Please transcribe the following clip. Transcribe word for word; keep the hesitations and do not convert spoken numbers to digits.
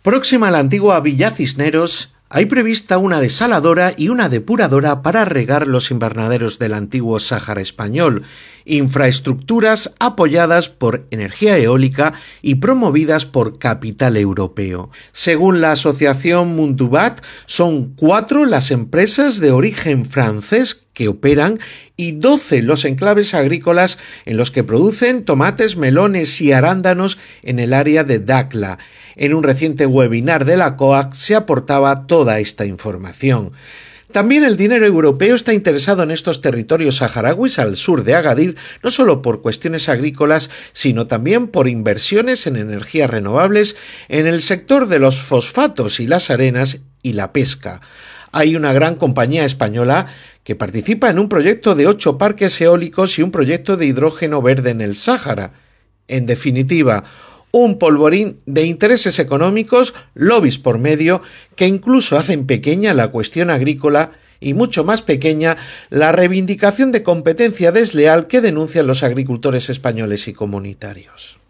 Próxima a la antigua Villa Cisneros, hay prevista una desaladora y una depuradora para regar los invernaderos del antiguo Sáhara español, infraestructuras apoyadas por energía eólica y promovidas por capital europeo. Según la asociación Mundubat, son cuatro las empresas de origen francés que operan y doce los enclaves agrícolas en los que producen tomates, melones y arándanos en el área de Dakhla. En un reciente webinar de la C O A C se aportaba toda esta información. También el dinero europeo está interesado en estos territorios saharauis al sur de Agadir, no solo por cuestiones agrícolas, sino también por inversiones en energías renovables, en el sector de los fosfatos y las arenas y la pesca. Hay una gran compañía española que participa en un proyecto de ocho parques eólicos y un proyecto de hidrógeno verde en el Sáhara. En definitiva, un polvorín de intereses económicos, lobbies por medio, que incluso hacen pequeña la cuestión agrícola y mucho más pequeña la reivindicación de competencia desleal que denuncian los agricultores españoles y comunitarios.